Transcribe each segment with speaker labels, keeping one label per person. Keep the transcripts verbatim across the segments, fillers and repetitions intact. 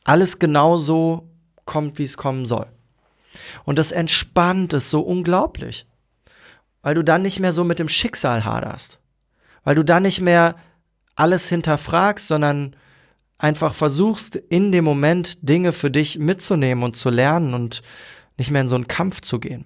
Speaker 1: alles genau so kommt, wie es kommen soll. Und das entspannt es so unglaublich, weil du dann nicht mehr so mit dem Schicksal haderst, weil du dann nicht mehr alles hinterfragst, sondern einfach versuchst, in dem Moment Dinge für dich mitzunehmen und zu lernen und nicht mehr in so einen Kampf zu gehen.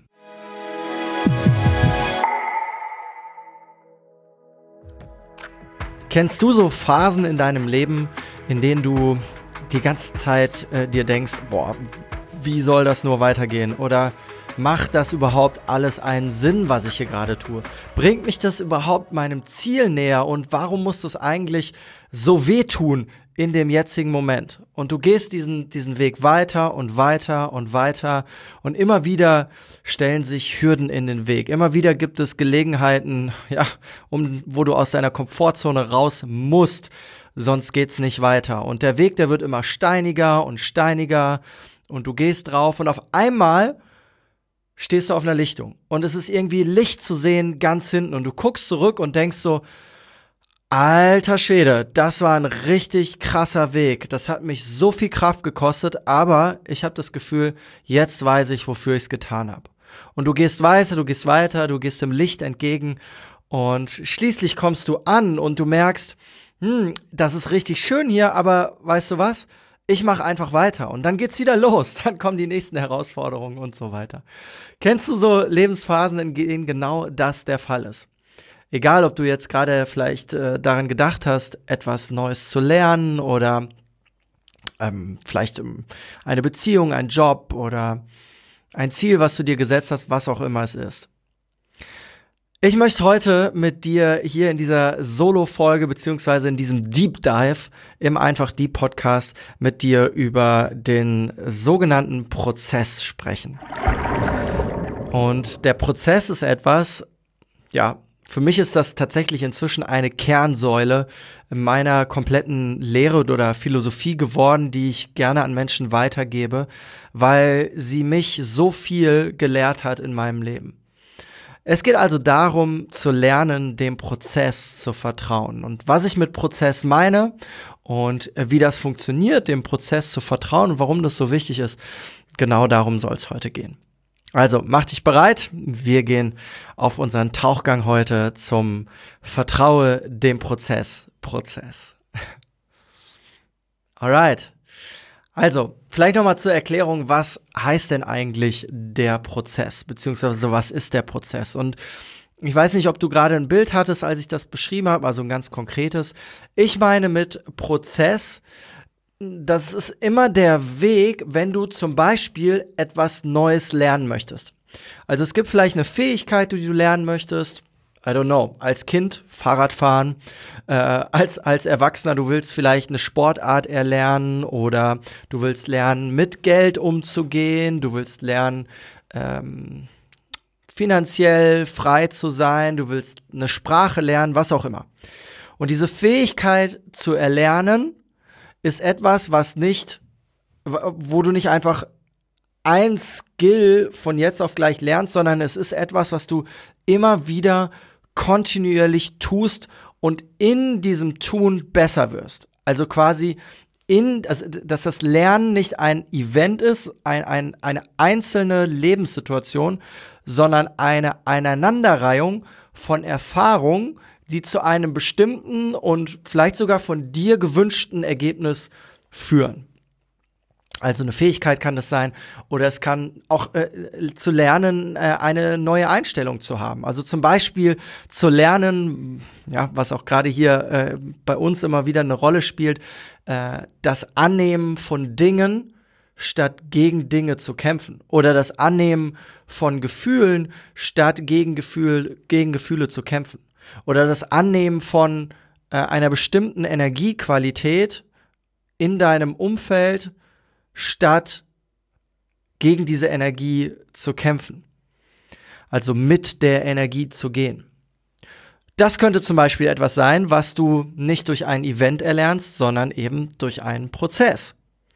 Speaker 1: Kennst du so Phasen in deinem Leben, in denen du die ganze Zeit äh, dir denkst, boah, wie soll das nur weitergehen? Oder macht das überhaupt alles einen Sinn, was ich hier gerade tue? Bringt mich das überhaupt meinem Ziel näher? Und warum muss das eigentlich so wehtun in dem jetzigen Moment? Und du gehst diesen, diesen Weg weiter und weiter und weiter und immer wieder stellen sich Hürden in den Weg. Immer wieder gibt es Gelegenheiten, ja, um, wo du aus deiner Komfortzone raus musst, sonst geht's nicht weiter. Und der Weg, der wird immer steiniger und steiniger und du gehst drauf und auf einmal stehst du auf einer Lichtung und es ist irgendwie Licht zu sehen ganz hinten und du guckst zurück und denkst so, alter Schwede, das war ein richtig krasser Weg. Das hat mich so viel Kraft gekostet, aber ich habe das Gefühl, jetzt weiß ich, wofür ich es getan habe. Und du gehst weiter, du gehst weiter, du gehst dem Licht entgegen und schließlich kommst du an und du merkst, hm, das ist richtig schön hier, aber weißt du was? Ich mache einfach weiter und dann geht's wieder los. Dann kommen die nächsten Herausforderungen und so weiter. Kennst du so Lebensphasen, in denen genau das der Fall ist? Egal, ob du jetzt gerade vielleicht äh, daran gedacht hast, etwas Neues zu lernen oder ähm, vielleicht ähm, eine Beziehung, einen Job oder ein Ziel, was du dir gesetzt hast, was auch immer es ist. Ich möchte heute mit dir hier in dieser Solo-Folge beziehungsweise in diesem Deep Dive im Einfach Deep Podcast mit dir über den sogenannten Prozess sprechen. Und der Prozess ist etwas, ja, für mich ist das tatsächlich inzwischen eine Kernsäule meiner kompletten Lehre oder Philosophie geworden, die ich gerne an Menschen weitergebe, weil sie mich so viel gelehrt hat in meinem Leben. Es geht also darum, zu lernen, dem Prozess zu vertrauen. Und was ich mit Prozess meine und wie das funktioniert, dem Prozess zu vertrauen und warum das so wichtig ist, genau darum soll es heute gehen. Also, mach dich bereit. Wir gehen auf unseren Tauchgang heute zum Vertraue dem Prozess. Prozess. Alright. Also, vielleicht nochmal zur Erklärung, was heißt denn eigentlich der Prozess, beziehungsweise was ist der Prozess? Und ich weiß nicht, ob du gerade ein Bild hattest, als ich das beschrieben habe, also ein ganz konkretes. Ich meine mit Prozess, das ist immer der Weg, wenn du zum Beispiel etwas Neues lernen möchtest. Also es gibt vielleicht eine Fähigkeit, die du lernen möchtest. I don't know, als Kind Fahrradfahren, äh, als, als Erwachsener, du willst vielleicht eine Sportart erlernen oder du willst lernen, mit Geld umzugehen, du willst lernen, ähm, finanziell frei zu sein, du willst eine Sprache lernen, was auch immer. Und diese Fähigkeit zu erlernen ist etwas, was nicht, wo du nicht einfach ein Skill von jetzt auf gleich lernst, sondern es ist etwas, was du immer wieder kontinuierlich tust und in diesem Tun besser wirst. Also quasi in, also dass das Lernen nicht ein Event ist, ein, ein, eine einzelne Lebenssituation, sondern eine Aneinanderreihung von Erfahrungen, die zu einem bestimmten und vielleicht sogar von dir gewünschten Ergebnis führen. Also eine Fähigkeit kann das sein oder es kann auch äh, zu lernen, äh, eine neue Einstellung zu haben. Also zum Beispiel zu lernen, ja, was auch gerade hier äh, bei uns immer wieder eine Rolle spielt, äh, das Annehmen von Dingen statt gegen Dinge zu kämpfen oder das Annehmen von Gefühlen statt gegen, Gefühl, gegen Gefühle zu kämpfen oder das Annehmen von äh, einer bestimmten Energiequalität in deinem Umfeld statt gegen diese Energie zu kämpfen. Also mit der Energie zu gehen. Das könnte zum Beispiel etwas sein, was du nicht durch ein Event erlernst, sondern eben durch einen Prozess.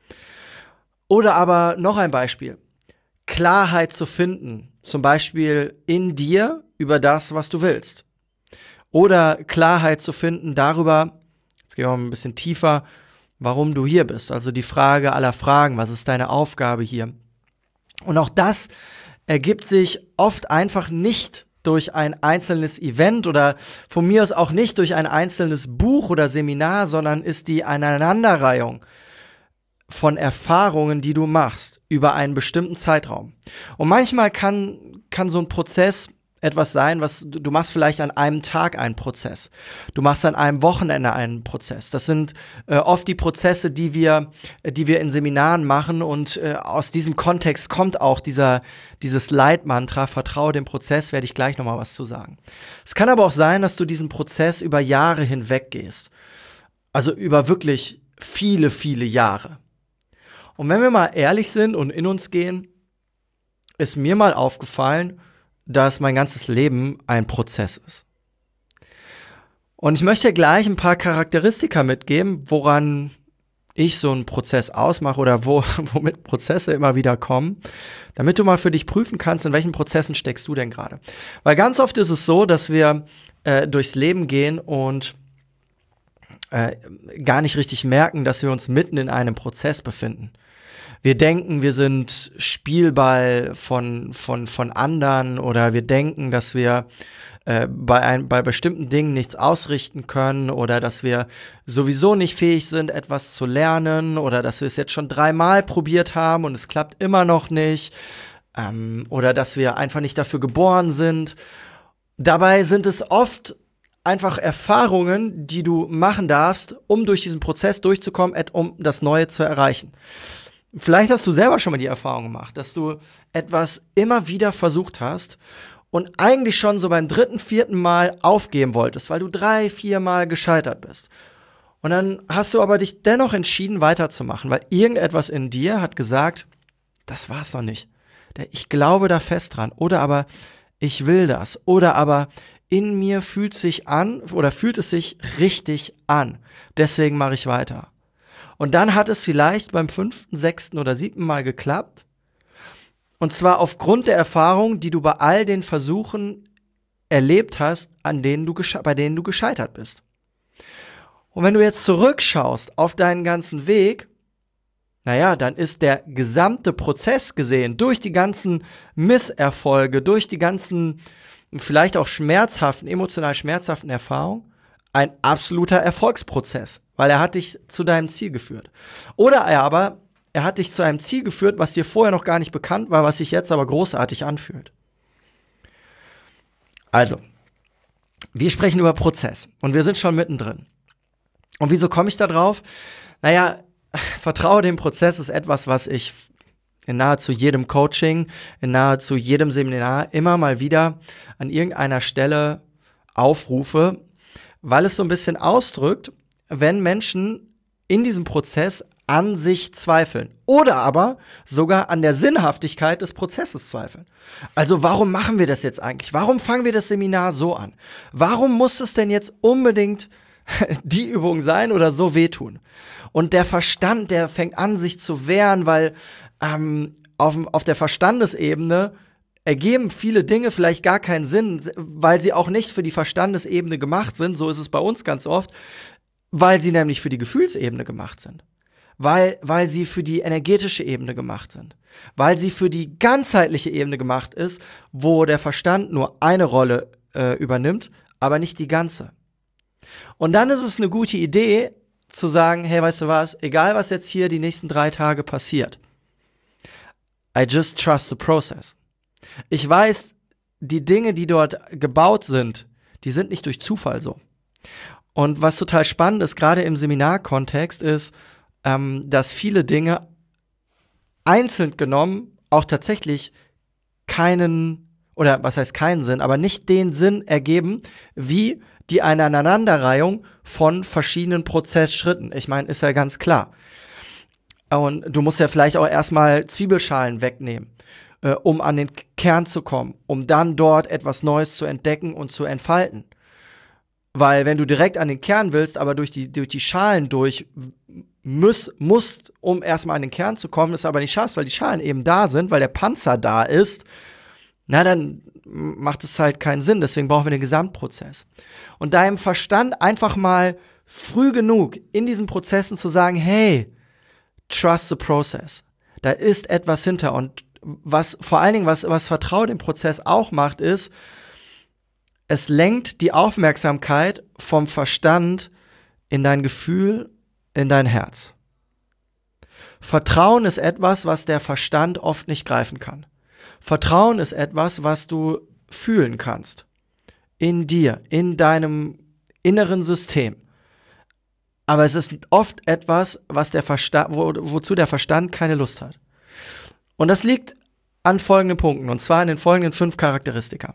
Speaker 1: Oder aber noch ein Beispiel. Klarheit zu finden, zum Beispiel in dir über das, was du willst. Oder Klarheit zu finden darüber, jetzt gehen wir mal ein bisschen tiefer, warum du hier bist. Also die Frage aller Fragen, was ist deine Aufgabe hier? Und auch das ergibt sich oft einfach nicht durch ein einzelnes Event oder von mir aus auch nicht durch ein einzelnes Buch oder Seminar, sondern ist die Aneinanderreihung von Erfahrungen, die du machst über einen bestimmten Zeitraum. Und manchmal kann, kann so ein Prozess etwas sein, was du machst vielleicht an einem Tag einen Prozess. Du machst an einem Wochenende einen Prozess. Das sind äh, oft die Prozesse, die wir, die wir in Seminaren machen und äh, aus diesem Kontext kommt auch dieser, dieses Leitmantra, vertraue dem Prozess, werde ich gleich nochmal was zu sagen. Es kann aber auch sein, dass du diesen Prozess über Jahre hinweg gehst. Also über wirklich viele, viele Jahre. Und wenn wir mal ehrlich sind und in uns gehen, ist mir mal aufgefallen, dass mein ganzes Leben ein Prozess ist. Und ich möchte gleich ein paar Charakteristika mitgeben, woran ich so einen Prozess ausmache oder wo, womit Prozesse immer wieder kommen, damit du mal für dich prüfen kannst, in welchen Prozessen steckst du denn gerade. Weil ganz oft ist es so, dass wir äh, durchs Leben gehen und äh, gar nicht richtig merken, dass wir uns mitten in einem Prozess befinden. Wir denken, wir sind Spielball von, von, von anderen oder wir denken, dass wir äh, bei, ein, bei bestimmten Dingen nichts ausrichten können oder dass wir sowieso nicht fähig sind, etwas zu lernen oder dass wir es jetzt schon dreimal probiert haben und es klappt immer noch nicht ähm, oder dass wir einfach nicht dafür geboren sind. Dabei sind es oft einfach Erfahrungen, die du machen darfst, um durch diesen Prozess durchzukommen, um das Neue zu erreichen. Vielleicht hast du selber schon mal die Erfahrung gemacht, dass du etwas immer wieder versucht hast und eigentlich schon so beim dritten, vierten Mal aufgeben wolltest, weil du drei, vier Mal gescheitert bist. Und dann hast du aber dich dennoch entschieden, weiterzumachen, weil irgendetwas in dir hat gesagt, das war's noch nicht. Ich glaube da fest dran. Oder aber, ich will das. Oder aber, in mir fühlt sich an oder fühlt es sich richtig an. Deswegen mache ich weiter. Und dann hat es vielleicht beim fünften, sechsten oder siebten Mal geklappt. Und zwar aufgrund der Erfahrung, die du bei all den Versuchen erlebt hast, an denen du gesche- bei denen du gescheitert bist. Und wenn du jetzt zurückschaust auf deinen ganzen Weg, naja, dann ist der gesamte Prozess gesehen, durch die ganzen Misserfolge, durch die ganzen vielleicht auch schmerzhaften, emotional schmerzhaften Erfahrungen, ein absoluter Erfolgsprozess, weil er hat dich zu deinem Ziel geführt. Oder er aber, er hat dich zu einem Ziel geführt, was dir vorher noch gar nicht bekannt war, was sich jetzt aber großartig anfühlt. Also, wir sprechen über Prozess und wir sind schon mittendrin. Und wieso komme ich da drauf? Naja, vertraue dem Prozess ist etwas, was ich in nahezu jedem Coaching, in nahezu jedem Seminar immer mal wieder an irgendeiner Stelle aufrufe, weil es so ein bisschen ausdrückt, wenn Menschen in diesem Prozess an sich zweifeln oder aber sogar an der Sinnhaftigkeit des Prozesses zweifeln. Also warum machen wir das jetzt eigentlich? Warum fangen wir das Seminar so an? Warum muss es denn jetzt unbedingt die Übung sein oder so wehtun? Und der Verstand, der fängt an, sich zu wehren, weil ähm, auf, auf der Verstandesebene ergeben viele Dinge vielleicht gar keinen Sinn, weil sie auch nicht für die Verstandesebene gemacht sind, so ist es bei uns ganz oft, weil sie nämlich für die Gefühlsebene gemacht sind. Weil, weil sie für die energetische Ebene gemacht sind. Weil sie für die ganzheitliche Ebene gemacht ist, wo der Verstand nur eine Rolle äh, übernimmt, aber nicht die ganze. Und dann ist es eine gute Idee, zu sagen, hey, weißt du was, egal was jetzt hier die nächsten drei Tage passiert, I just trust the process. Ich weiß, die Dinge, die dort gebaut sind, die sind nicht durch Zufall so. Und was total spannend ist, gerade im Seminarkontext, ist, ähm, dass viele Dinge einzeln genommen auch tatsächlich keinen, oder was heißt keinen Sinn, aber nicht den Sinn ergeben, wie die Aneinanderreihung von verschiedenen Prozessschritten. Ich meine, ist ja ganz klar. Und du musst ja vielleicht auch erstmal Zwiebelschalen wegnehmen, äh, um an den Kern zu kommen, um dann dort etwas Neues zu entdecken und zu entfalten. Weil wenn du direkt an den Kern willst, aber durch die, durch die Schalen durch muss, musst, um erstmal an den Kern zu kommen, es aber nicht schaffst, weil die Schalen eben da sind, weil der Panzer da ist, na dann macht es halt keinen Sinn. Deswegen brauchen wir den Gesamtprozess. Und deinem Verstand einfach mal früh genug in diesen Prozessen zu sagen, hey, trust the process. Da ist etwas hinter. Und was vor allen Dingen, was, was Vertrauen im Prozess auch macht, ist, es lenkt die Aufmerksamkeit vom Verstand in dein Gefühl, in dein Herz. Vertrauen ist etwas, was der Verstand oft nicht greifen kann. Vertrauen ist etwas, was du fühlen kannst. In dir, in deinem inneren System. Aber es ist oft etwas, was der Verstand, wo, wozu der Verstand keine Lust hat. Und das liegt an folgenden Punkten, und zwar in den folgenden fünf Charakteristika.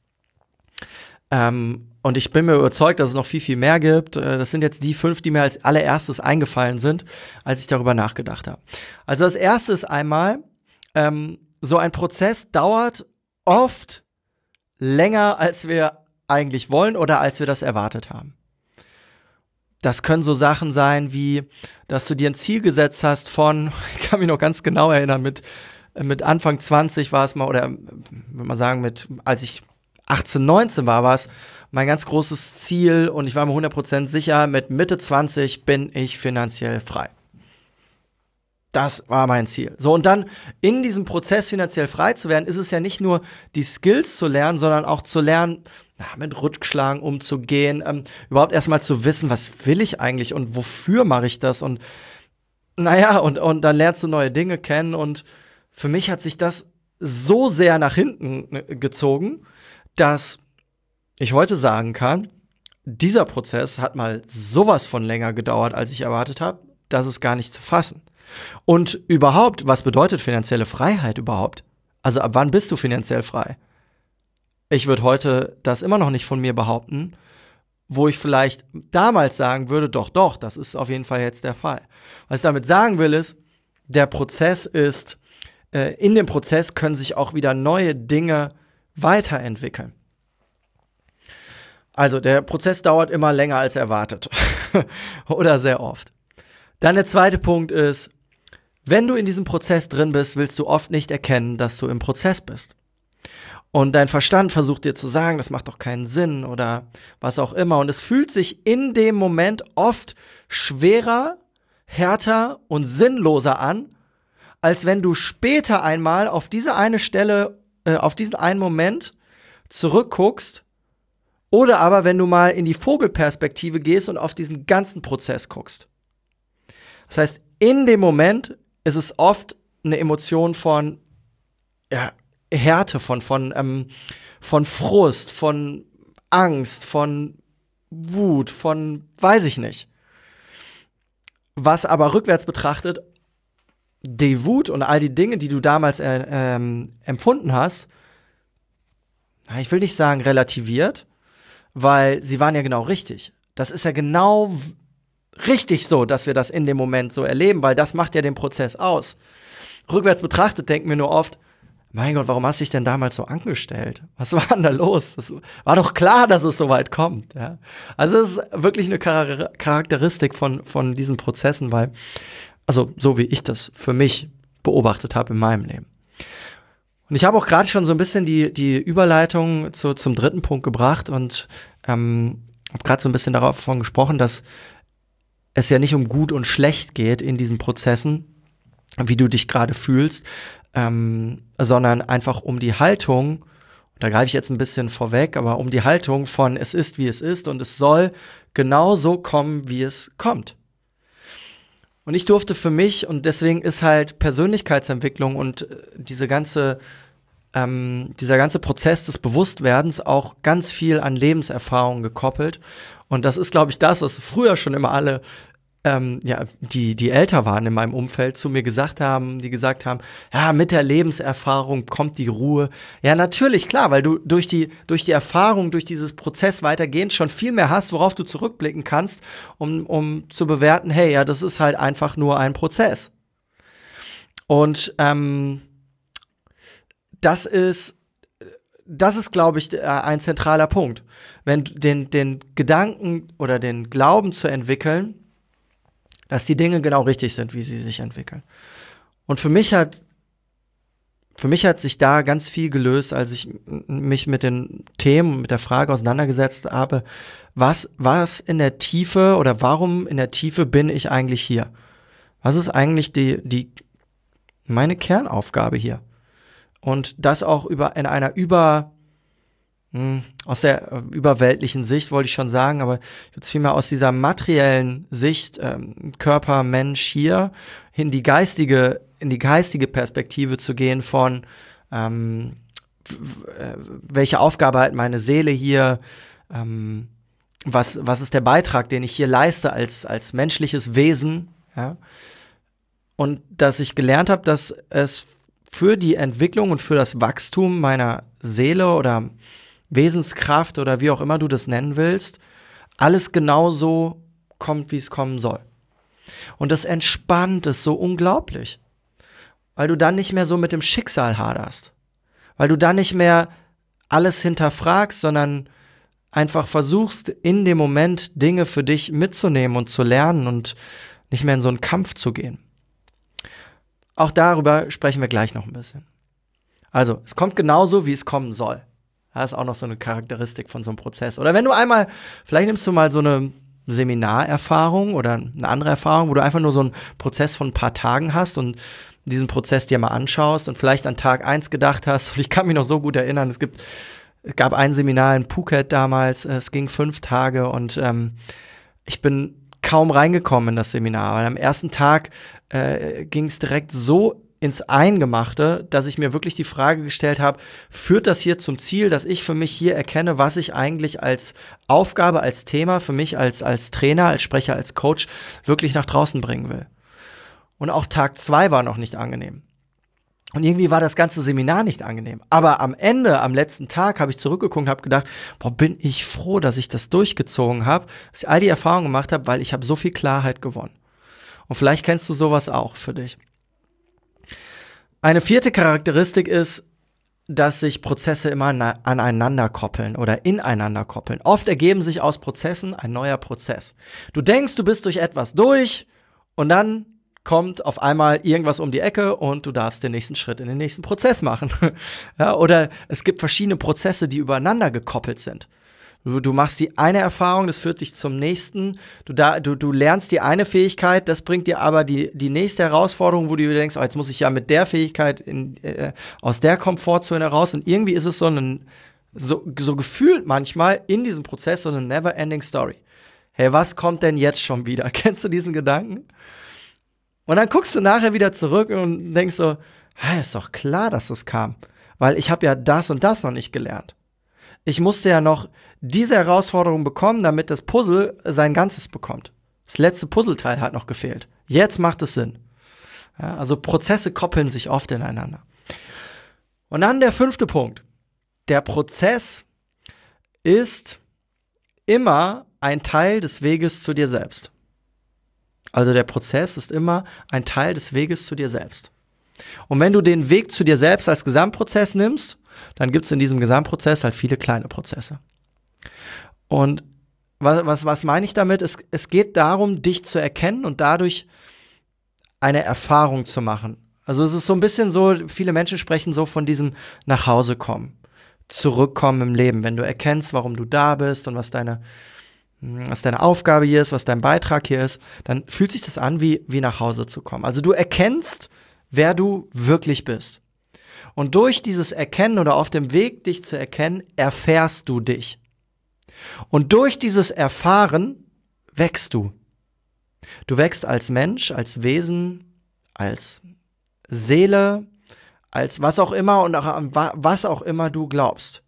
Speaker 1: Ähm, und ich bin mir überzeugt, dass es noch viel, viel mehr gibt. Das sind jetzt die fünf, die mir als allererstes eingefallen sind, als ich darüber nachgedacht habe. Also das erste ist einmal, ähm, so ein Prozess dauert oft länger, als wir eigentlich wollen oder als wir das erwartet haben. Das können so Sachen sein wie, dass du dir ein Ziel gesetzt hast von, ich kann mich noch ganz genau erinnern, mit, mit Anfang zwanzig war es mal, oder würde man sagen, mit, als ich achtzehn, neunzehn war, war es mein ganz großes Ziel und ich war mir hundert Prozent sicher, mit Mitte zwanzig bin ich finanziell frei. Das war mein Ziel. So, und dann in diesem Prozess finanziell frei zu werden, ist es ja nicht nur die Skills zu lernen, sondern auch zu lernen, na, mit Rückschlagen umzugehen, ähm, überhaupt erstmal zu wissen, was will ich eigentlich und wofür mache ich das und naja, und, und dann lernst du neue Dinge kennen und für mich hat sich das so sehr nach hinten gezogen, dass ich heute sagen kann, dieser Prozess hat mal sowas von länger gedauert, als ich erwartet habe, das ist gar nicht zu fassen. Und überhaupt, was bedeutet finanzielle Freiheit überhaupt? Also ab wann bist du finanziell frei? Ich würde heute das immer noch nicht von mir behaupten, wo ich vielleicht damals sagen würde, doch, doch, das ist auf jeden Fall jetzt der Fall. Was ich damit sagen will ist, der Prozess ist, äh, in dem Prozess können sich auch wieder neue Dinge weiterentwickeln. Also der Prozess dauert immer länger als erwartet oder sehr oft. Dann der zweite Punkt ist, wenn du in diesem Prozess drin bist, willst du oft nicht erkennen, dass du im Prozess bist. Und dein Verstand versucht dir zu sagen, das macht doch keinen Sinn oder was auch immer. Und es fühlt sich in dem Moment oft schwerer, härter und sinnloser an, als wenn du später einmal auf diese eine Stelle, äh, auf diesen einen Moment zurückguckst oder aber wenn du mal in die Vogelperspektive gehst und auf diesen ganzen Prozess guckst. Das heißt, in dem Moment ist es oft eine Emotion von ja, Härte, von, von, ähm, von Frust, von Angst, von Wut, von weiß ich nicht. Was aber rückwärts betrachtet, die Wut und all die Dinge, die du damals äh, ähm, empfunden hast, ich will nicht sagen relativiert, weil sie waren ja genau richtig. Das ist ja genau richtig so, dass wir das in dem Moment so erleben, weil das macht ja den Prozess aus. Rückwärts betrachtet denken wir nur oft, mein Gott, warum hast du dich denn damals so angestellt? Was war denn da los? Das war doch klar, dass es so weit kommt. Ja? Also es ist wirklich eine Char- Charakteristik von, von diesen Prozessen, weil, also so wie ich das für mich beobachtet habe in meinem Leben. Und ich habe auch gerade schon so ein bisschen die, die Überleitung zu, zum dritten Punkt gebracht und ähm, habe gerade so ein bisschen davon gesprochen, dass es ja nicht um gut und schlecht geht in diesen Prozessen, wie du dich gerade fühlst, ähm, sondern einfach um die Haltung, da greife ich jetzt ein bisschen vorweg, aber um die Haltung von es ist, wie es ist und es soll genau so kommen, wie es kommt. Und ich durfte für mich, und deswegen ist halt Persönlichkeitsentwicklung und diese ganze, ähm, dieser ganze Prozess des Bewusstwerdens auch ganz viel an Lebenserfahrung gekoppelt. Und das ist, glaube ich, das, was früher schon immer alle, ähm, ja, die, die älter waren in meinem Umfeld, zu mir gesagt haben, die gesagt haben, ja, mit der Lebenserfahrung kommt die Ruhe. Ja, natürlich, klar, weil du durch die, durch die Erfahrung, durch dieses Prozess weitergehend schon viel mehr hast, worauf du zurückblicken kannst, um, um zu bewerten, hey, ja, das ist halt einfach nur ein Prozess. Und ähm, das ist Das ist, glaube ich, ein zentraler Punkt. Wenn den, den Gedanken oder den Glauben zu entwickeln, dass die Dinge genau richtig sind, wie sie sich entwickeln. Und für mich hat für mich hat sich da ganz viel gelöst, als ich mich mit den Themen, mit der Frage auseinandergesetzt habe, was, was in der Tiefe oder warum in der Tiefe bin ich eigentlich hier? Was ist eigentlich die, die, meine Kernaufgabe hier? Und das auch über, in einer über, mh, aus der äh, überweltlichen Sicht, wollte ich schon sagen, aber ich würde vielmehr aus dieser materiellen Sicht, ähm, Körper, Mensch hier, in die geistige, in die geistige Perspektive zu gehen von, ähm, welche Aufgabe hat meine Seele hier, ähm, was, was ist der Beitrag, den ich hier leiste als, als menschliches Wesen, ja? Und dass ich gelernt habe, dass es für die Entwicklung und für das Wachstum meiner Seele oder Wesenskraft oder wie auch immer du das nennen willst, alles genauso kommt, wie es kommen soll. Und das entspannt es so unglaublich, weil du dann nicht mehr so mit dem Schicksal haderst, weil du dann nicht mehr alles hinterfragst, sondern einfach versuchst, in dem Moment Dinge für dich mitzunehmen und zu lernen und nicht mehr in so einen Kampf zu gehen. Auch darüber sprechen wir gleich noch ein bisschen. Also, es kommt genauso, wie es kommen soll. Das ist auch noch so eine Charakteristik von so einem Prozess. Oder wenn du einmal, vielleicht nimmst du mal so eine Seminarerfahrung oder eine andere Erfahrung, wo du einfach nur so einen Prozess von ein paar Tagen hast und diesen Prozess dir mal anschaust und vielleicht an Tag eins gedacht hast. Und ich kann mich noch so gut erinnern, es gibt, es gab ein Seminar in Phuket damals, es ging fünf Tage und ähm, ich bin kaum reingekommen in das Seminar, weil am ersten Tag äh, ging es direkt so ins Eingemachte, dass ich mir wirklich die Frage gestellt habe, führt das hier zum Ziel, dass ich für mich hier erkenne, was ich eigentlich als Aufgabe, als Thema, für mich als, als Trainer, als Sprecher, als Coach wirklich nach draußen bringen will. Und auch Tag zwei war noch nicht angenehm. Und irgendwie war das ganze Seminar nicht angenehm. Aber am Ende, am letzten Tag, habe ich zurückgeguckt und habe gedacht, boah, bin ich froh, dass ich das durchgezogen habe, dass ich all die Erfahrungen gemacht habe, weil ich habe so viel Klarheit gewonnen. Und vielleicht kennst du sowas auch für dich. Eine vierte Charakteristik ist, dass sich Prozesse immer aneinander koppeln oder ineinander koppeln. Oft ergeben sich aus Prozessen ein neuer Prozess. Du denkst, du bist durch etwas durch und dann kommt auf einmal irgendwas um die Ecke und du darfst den nächsten Schritt in den nächsten Prozess machen. Ja, oder es gibt verschiedene Prozesse, die übereinander gekoppelt sind. Du, du machst die eine Erfahrung, das führt dich zum nächsten. Du, da, du, du lernst die eine Fähigkeit, das bringt dir aber die, die nächste Herausforderung, wo du dir denkst, oh, jetzt muss ich ja mit der Fähigkeit in, äh, aus der Komfortzone heraus. Und irgendwie ist es so, ein, so, so gefühlt manchmal in diesem Prozess so eine never-ending Story. Hey, was kommt denn jetzt schon wieder? Kennst du diesen Gedanken? Und dann guckst du nachher wieder zurück und denkst so, hey, ist doch klar, dass das kam. Weil ich habe ja das und das noch nicht gelernt. Ich musste ja noch diese Herausforderung bekommen, damit das Puzzle sein Ganzes bekommt. Das letzte Puzzleteil hat noch gefehlt. Jetzt macht es Sinn. Ja, also Prozesse koppeln sich oft ineinander. Und dann der fünfte Punkt. Der Prozess ist immer ein Teil des Weges zu dir selbst. Also der Prozess ist immer ein Teil des Weges zu dir selbst. Und wenn du den Weg zu dir selbst als Gesamtprozess nimmst, dann gibt es in diesem Gesamtprozess halt viele kleine Prozesse. Und was, was, was meine ich damit? Es, es geht darum, dich zu erkennen und dadurch eine Erfahrung zu machen. Also es ist so ein bisschen so, viele Menschen sprechen so von diesem Nachhausekommen, zurückkommen im Leben, wenn du erkennst, warum du da bist und was deine was deine Aufgabe hier ist, was dein Beitrag hier ist, dann fühlt sich das an, wie, wie nach Hause zu kommen. Also du erkennst, wer du wirklich bist. Und durch dieses Erkennen oder auf dem Weg, dich zu erkennen, erfährst du dich. Und durch dieses Erfahren wächst du. Du wächst als Mensch, als Wesen, als Seele, als was auch immer und auch an was auch immer du glaubst.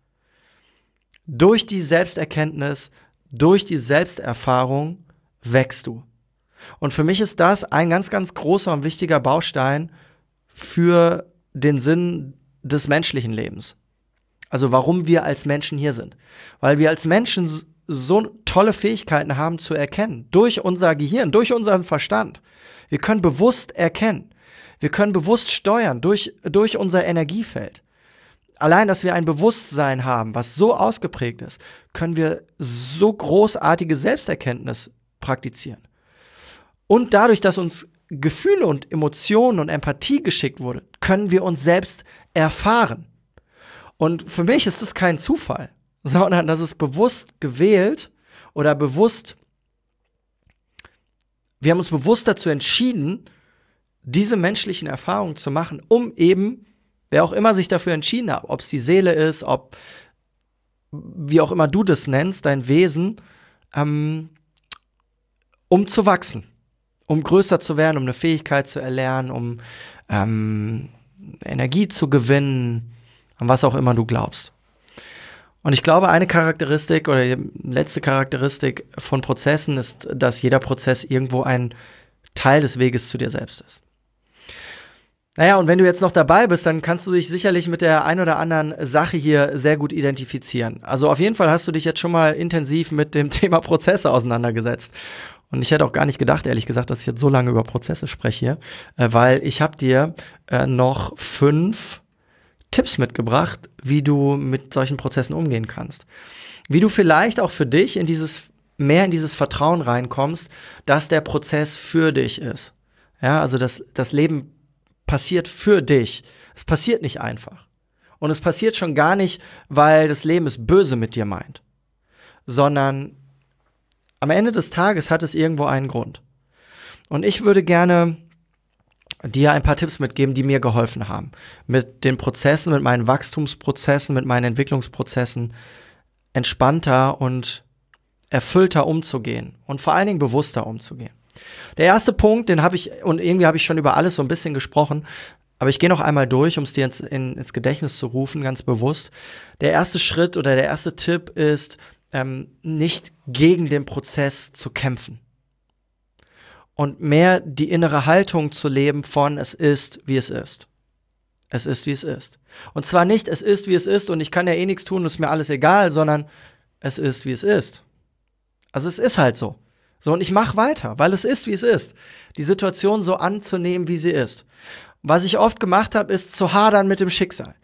Speaker 1: Durch die Selbsterkenntnis, durch die Selbsterfahrung wächst du. Und für mich ist das ein ganz, ganz großer und wichtiger Baustein für den Sinn des menschlichen Lebens. Also warum wir als Menschen hier sind. Weil wir als Menschen so tolle Fähigkeiten haben zu erkennen. Durch unser Gehirn, durch unseren Verstand. Wir können bewusst erkennen. Wir können bewusst steuern durch, durch unser Energiefeld. Allein, dass wir ein Bewusstsein haben, was so ausgeprägt ist, können wir so großartige Selbsterkenntnis praktizieren. Und dadurch, dass uns Gefühle und Emotionen und Empathie geschickt wurde, können wir uns selbst erfahren. Und für mich ist es kein Zufall, sondern das ist bewusst gewählt oder bewusst, wir haben uns bewusst dazu entschieden, diese menschlichen Erfahrungen zu machen, um eben, wer auch immer sich dafür entschieden hat, ob es die Seele ist, ob, wie auch immer du das nennst, dein Wesen, ähm, um zu wachsen, um größer zu werden, um eine Fähigkeit zu erlernen, um ähm, Energie zu gewinnen, an was auch immer du glaubst. Und ich glaube, eine Charakteristik oder die letzte Charakteristik von Prozessen ist, dass jeder Prozess irgendwo ein Teil des Weges zu dir selbst ist. Naja, und wenn du jetzt noch dabei bist, dann kannst du dich sicherlich mit der ein oder anderen Sache hier sehr gut identifizieren. Also auf jeden Fall hast du dich jetzt schon mal intensiv mit dem Thema Prozesse auseinandergesetzt. Und ich hätte auch gar nicht gedacht, ehrlich gesagt, dass ich jetzt so lange über Prozesse spreche hier, äh, weil ich habe dir äh, noch fünf Tipps mitgebracht, wie du mit solchen Prozessen umgehen kannst. Wie du vielleicht auch für dich in dieses, mehr in dieses Vertrauen reinkommst, dass der Prozess für dich ist. Ja, also das, das Leben passiert für dich. Es passiert nicht einfach. Und es passiert schon gar nicht, weil das Leben es böse mit dir meint. Sondern am Ende des Tages hat es irgendwo einen Grund. Und ich würde gerne dir ein paar Tipps mitgeben, die mir geholfen haben. Mit den Prozessen, mit meinen Wachstumsprozessen, mit meinen Entwicklungsprozessen entspannter und erfüllter umzugehen. Und vor allen Dingen bewusster umzugehen. Der erste Punkt, den habe ich, und irgendwie habe ich schon über alles so ein bisschen gesprochen, aber ich gehe noch einmal durch, um es dir ins, in, ins Gedächtnis zu rufen, ganz bewusst. Der erste Schritt oder der erste Tipp ist, ähm, nicht gegen den Prozess zu kämpfen. Und mehr die innere Haltung zu leben von, es ist, wie es ist. Es ist, wie es ist. Und zwar nicht, es ist, wie es ist und ich kann ja eh nichts tun, ist mir alles egal, sondern es ist, wie es ist. Also es ist halt so. So, und ich mache weiter, weil es ist, wie es ist. Die Situation so anzunehmen, wie sie ist. Was ich oft gemacht habe, ist zu hadern mit dem Schicksal.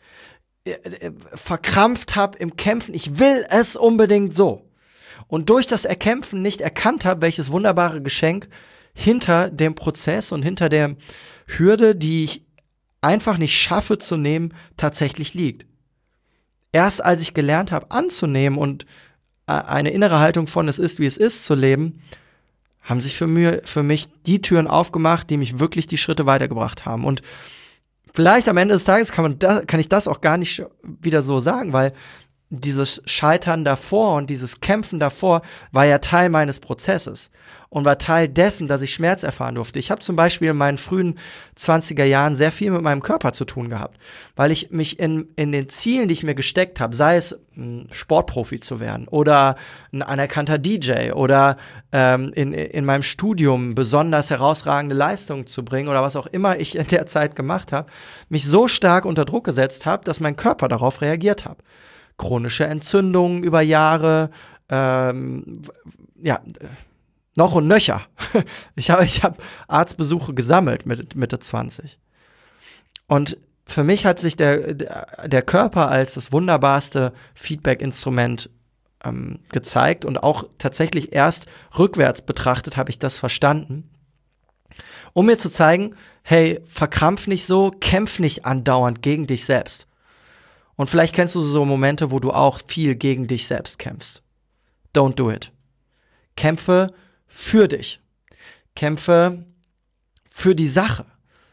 Speaker 1: Verkrampft habe im Kämpfen, ich will es unbedingt so. Und durch das Erkämpfen nicht erkannt habe, welches wunderbare Geschenk hinter dem Prozess und hinter der Hürde, die ich einfach nicht schaffe zu nehmen, tatsächlich liegt. Erst als ich gelernt habe, anzunehmen und eine innere Haltung von es ist, wie es ist zu leben, haben sich für mich, für mich die Türen aufgemacht, die mich wirklich die Schritte weitergebracht haben. Und vielleicht am Ende des Tages kann man da, kann ich das auch gar nicht wieder so sagen, weil dieses Scheitern davor und dieses Kämpfen davor war ja Teil meines Prozesses und war Teil dessen, dass ich Schmerz erfahren durfte. Ich habe zum Beispiel in meinen frühen zwanziger Jahren sehr viel mit meinem Körper zu tun gehabt, weil ich mich in, in den Zielen, die ich mir gesteckt habe, sei es ein Sportprofi zu werden oder ein anerkannter D J oder ähm, in, in meinem Studium besonders herausragende Leistungen zu bringen oder was auch immer ich in der Zeit gemacht habe, mich so stark unter Druck gesetzt habe, dass mein Körper darauf reagiert hat. Chronische Entzündungen über Jahre, ähm, ja, noch und nöcher. Ich habe ich hab Arztbesuche gesammelt mit Mitte zwanzig. Und für mich hat sich der, der Körper als das wunderbarste Feedback-Instrument ähm, gezeigt und auch tatsächlich erst rückwärts betrachtet habe ich das verstanden, um mir zu zeigen, hey, verkrampf nicht so, kämpf nicht andauernd gegen dich selbst. Und vielleicht kennst du so Momente, wo du auch viel gegen dich selbst kämpfst. Don't do it. Kämpfe für dich. Kämpfe für die Sache.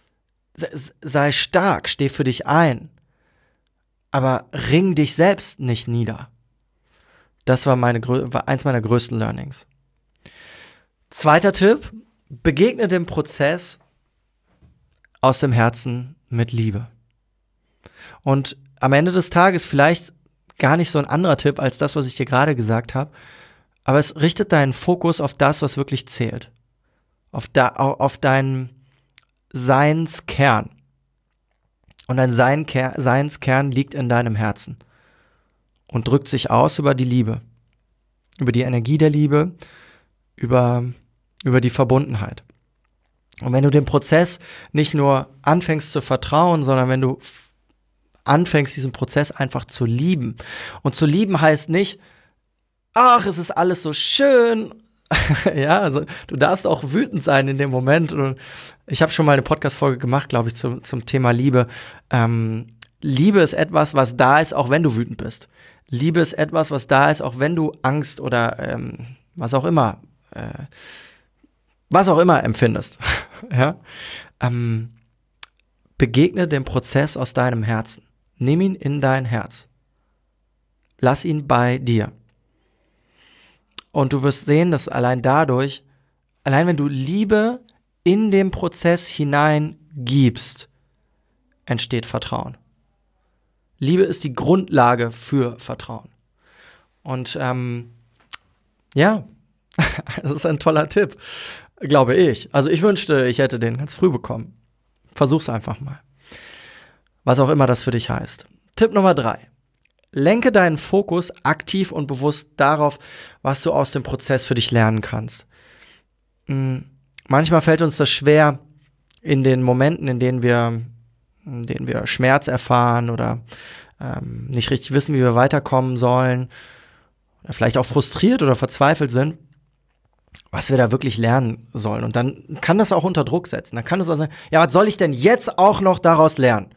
Speaker 1: Sei stark, steh für dich ein. Aber ring dich selbst nicht nieder. Das war, meine, war eins meiner größten Learnings. Zweiter Tipp, begegne dem Prozess aus dem Herzen mit Liebe. Und am Ende des Tages vielleicht gar nicht so ein anderer Tipp als das, was ich dir gerade gesagt habe, aber es richtet deinen Fokus auf das, was wirklich zählt. Auf, da, auf deinen Seinskern. Und dein Seinskern liegt in deinem Herzen und drückt sich aus über die Liebe, über die Energie der Liebe, über, über die Verbundenheit. Und wenn du dem Prozess nicht nur anfängst zu vertrauen, sondern wenn du anfängst, diesen Prozess einfach zu lieben. Und zu lieben heißt nicht, ach, es ist alles so schön, Ja, also du darfst auch wütend sein in dem Moment. Und ich habe schon mal eine Podcast-Folge gemacht, glaube ich, zum, zum Thema Liebe. Ähm, Liebe ist etwas, was da ist, auch wenn du wütend bist. Liebe ist etwas, was da ist, auch wenn du Angst oder ähm, was auch immer, äh, was auch immer empfindest. Ja? Ähm, begegne dem Prozess aus deinem Herzen. Nimm ihn in dein Herz. Lass ihn bei dir. Und du wirst sehen, dass allein dadurch, allein wenn du Liebe in den Prozess hineingibst, entsteht Vertrauen. Liebe ist die Grundlage für Vertrauen. Und ähm, ja, das ist ein toller Tipp, glaube ich. Also ich wünschte, ich hätte den ganz früh bekommen. Versuch's einfach mal. Was auch immer das für dich heißt. Tipp Nummer drei. Lenke deinen Fokus aktiv und bewusst darauf, was du aus dem Prozess für dich lernen kannst. Manchmal fällt uns das schwer in den Momenten, in denen wir, in denen wir Schmerz erfahren oder ähm, nicht richtig wissen, wie wir weiterkommen sollen, oder vielleicht auch frustriert oder verzweifelt sind, was wir da wirklich lernen sollen. Und dann kann das auch unter Druck setzen. Dann kann es auch sein, ja, was soll ich denn jetzt auch noch daraus lernen?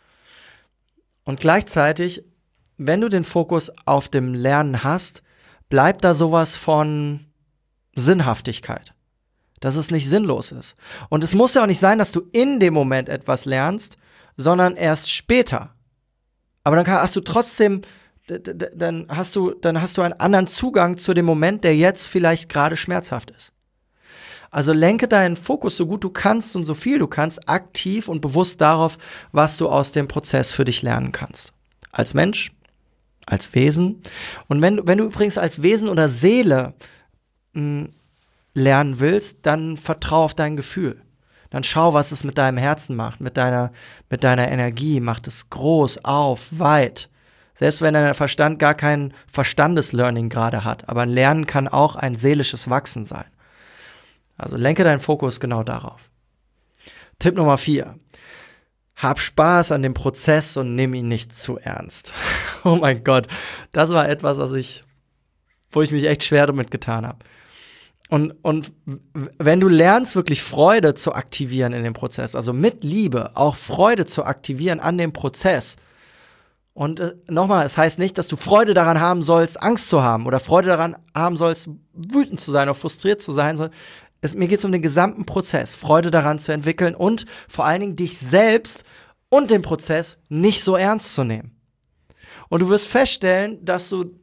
Speaker 1: Und gleichzeitig, wenn du den Fokus auf dem Lernen hast, bleibt da sowas von Sinnhaftigkeit, dass es nicht sinnlos ist. Und es muss ja auch nicht sein, dass du in dem Moment etwas lernst, sondern erst später. Aber dann hast du trotzdem, dann hast du, dann hast du einen anderen Zugang zu dem Moment, der jetzt vielleicht gerade schmerzhaft ist. Also lenke deinen Fokus so gut du kannst und so viel du kannst aktiv und bewusst darauf, was du aus dem Prozess für dich lernen kannst. Als Mensch, als Wesen. Und wenn, wenn du übrigens als Wesen oder Seele mh, lernen willst, dann vertrau auf dein Gefühl. Dann schau, was es mit deinem Herzen macht, mit deiner, mit deiner Energie. Macht es groß, auf, weit. Selbst wenn dein Verstand gar kein Verstandeslearning gerade hat. Aber ein Lernen kann auch ein seelisches Wachsen sein. Also lenke deinen Fokus genau darauf. Tipp Nummer vier. Hab Spaß an dem Prozess und nimm ihn nicht zu ernst. Oh mein Gott, das war etwas, was ich, wo ich mich echt schwer damit getan habe. Und, und wenn du lernst, wirklich Freude zu aktivieren in dem Prozess, also mit Liebe auch Freude zu aktivieren an dem Prozess. Und äh, nochmal, es heißt nicht, dass du Freude daran haben sollst, Angst zu haben oder Freude daran haben sollst, wütend zu sein oder frustriert zu sein, sondern Es, mir geht es um den gesamten Prozess, Freude daran zu entwickeln und vor allen Dingen dich selbst und den Prozess nicht so ernst zu nehmen. Und du wirst feststellen, dass du,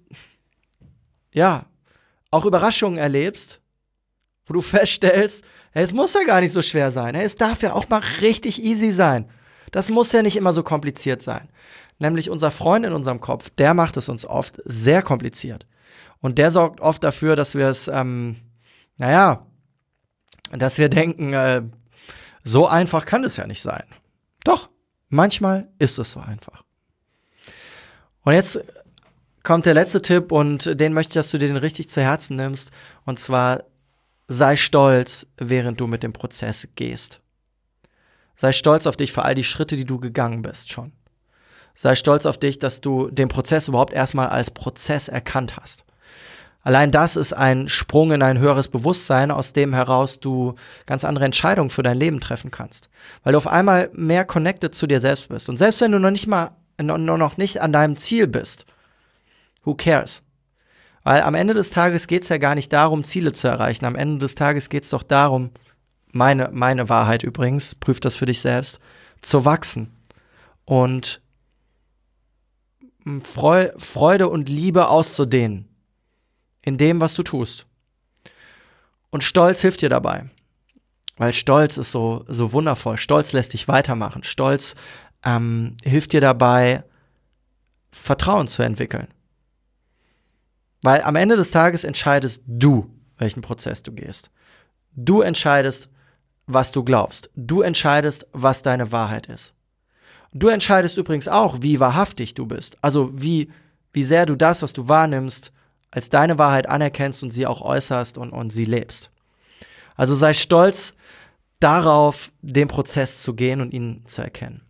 Speaker 1: ja, auch Überraschungen erlebst, wo du feststellst, hey, es muss ja gar nicht so schwer sein. Hey, es darf ja auch mal richtig easy sein. Das muss ja nicht immer so kompliziert sein. Nämlich unser Freund in unserem Kopf, der macht es uns oft sehr kompliziert. Und der sorgt oft dafür, dass wir es, ähm, naja, dass wir denken, äh, so einfach kann es ja nicht sein. Doch, manchmal ist es so einfach. Und jetzt kommt der letzte Tipp und den möchte ich, dass du dir den richtig zu Herzen nimmst. Und zwar, sei stolz, während du mit dem Prozess gehst. Sei stolz auf dich für all die Schritte, die du gegangen bist schon. Sei stolz auf dich, dass du den Prozess überhaupt erstmal als Prozess erkannt hast. Allein das ist ein Sprung in ein höheres Bewusstsein, aus dem heraus du ganz andere Entscheidungen für dein Leben treffen kannst. Weil du auf einmal mehr connected zu dir selbst bist. Und selbst wenn du noch nicht mal, noch nicht an deinem Ziel bist, who cares? Weil am Ende des Tages geht es ja gar nicht darum, Ziele zu erreichen. Am Ende des Tages geht es doch darum, meine, meine Wahrheit übrigens, prüf das für dich selbst, zu wachsen. Und Freude und Liebe auszudehnen. In dem, was du tust. Und Stolz hilft dir dabei. Weil Stolz ist so, so wundervoll. Stolz lässt dich weitermachen. Stolz ähm, hilft dir dabei, Vertrauen zu entwickeln. Weil am Ende des Tages entscheidest du, welchen Prozess du gehst. Du entscheidest, was du glaubst. Du entscheidest, was deine Wahrheit ist. Du entscheidest übrigens auch, wie wahrhaftig du bist. Also wie, wie sehr du das, was du wahrnimmst, als deine Wahrheit anerkennst und sie auch äußerst und, und sie lebst. Also sei stolz darauf, den Prozess zu gehen und ihn zu erkennen.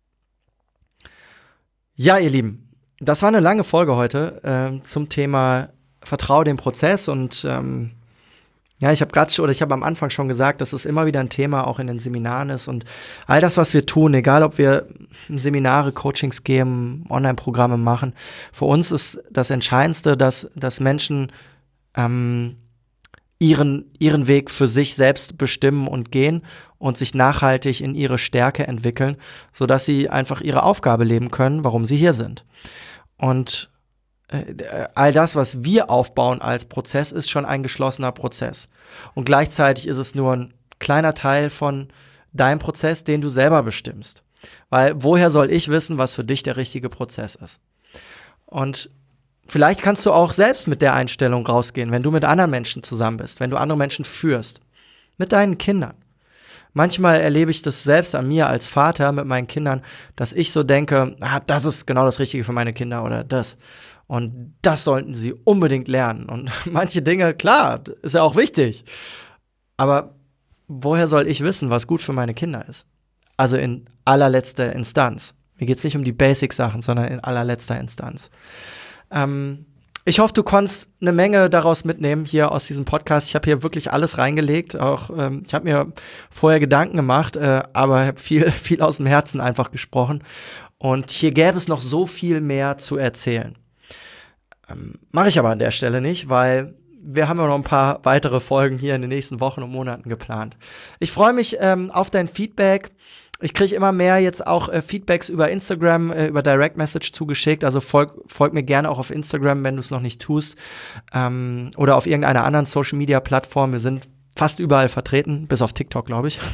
Speaker 1: Ja, ihr Lieben, das war eine lange Folge heute äh, zum Thema Vertraue dem Prozess und ähm, Ja, ich habe gerade oder ich habe am Anfang schon gesagt, dass es immer wieder ein Thema auch in den Seminaren ist und all das, was wir tun, egal ob wir Seminare, Coachings geben, Online-Programme machen, für uns ist das Entscheidendste, dass, dass Menschen ähm, ihren, ihren Weg für sich selbst bestimmen und gehen und sich nachhaltig in ihre Stärke entwickeln, sodass sie einfach ihre Aufgabe leben können, warum sie hier sind. Und äh, all das, was wir aufbauen als Prozess, ist schon ein geschlossener Prozess. Und gleichzeitig ist es nur ein kleiner Teil von deinem Prozess, den du selber bestimmst. Weil woher soll ich wissen, was für dich der richtige Prozess ist? Und vielleicht kannst du auch selbst mit der Einstellung rausgehen, wenn du mit anderen Menschen zusammen bist, wenn du andere Menschen führst, mit deinen Kindern. Manchmal erlebe ich das selbst an mir als Vater mit meinen Kindern, dass ich so denke, ah, das ist genau das Richtige für meine Kinder oder das. Und das sollten sie unbedingt lernen. Und manche Dinge, klar, ist ja auch wichtig. Aber woher soll ich wissen, was gut für meine Kinder ist? Also in allerletzter Instanz. Mir geht es nicht um die Basic-Sachen, sondern in allerletzter Instanz. Ähm, ich hoffe, du konntest eine Menge daraus mitnehmen hier aus diesem Podcast. Ich habe hier wirklich alles reingelegt. Auch ähm, ich habe mir vorher Gedanken gemacht, äh, aber ich habe viel, viel aus dem Herzen einfach gesprochen. Und hier gäbe es noch so viel mehr zu erzählen. Ähm, Mache ich aber an der Stelle nicht, weil wir haben ja noch ein paar weitere Folgen hier in den nächsten Wochen und Monaten geplant. Ich freue mich ähm, auf dein Feedback. Ich kriege immer mehr jetzt auch äh, Feedbacks über Instagram, äh, über Direct Message zugeschickt. Also folg, folg mir gerne auch auf Instagram, wenn du es noch nicht tust. Ähm, oder auf irgendeiner anderen Social-Media-Plattform. Wir sind fast überall vertreten, bis auf TikTok, glaube ich.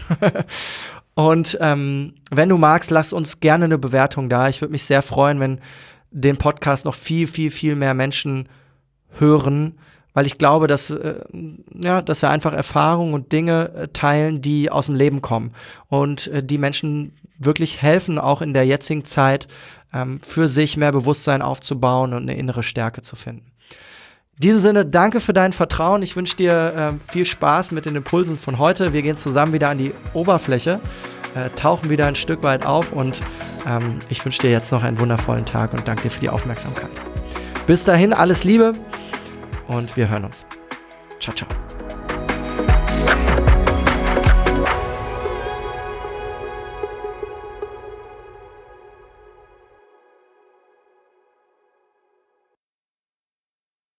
Speaker 1: Und ähm, wenn du magst, lass uns gerne eine Bewertung da. Ich würde mich sehr freuen, wenn den Podcast noch viel, viel, viel mehr Menschen hören, weil ich glaube, dass, äh, ja, dass wir einfach Erfahrungen und Dinge äh, teilen, die aus dem Leben kommen und äh, die Menschen wirklich helfen, auch in der jetzigen Zeit ähm, für sich mehr Bewusstsein aufzubauen und eine innere Stärke zu finden. In diesem Sinne, danke für dein Vertrauen. Ich wünsche dir äh, viel Spaß mit den Impulsen von heute. Wir gehen zusammen wieder an die Oberfläche, äh, tauchen wieder ein Stück weit auf und ähm, ich wünsche dir jetzt noch einen wundervollen Tag und danke dir für die Aufmerksamkeit. Bis dahin, alles Liebe. Und wir hören uns. Ciao, ciao.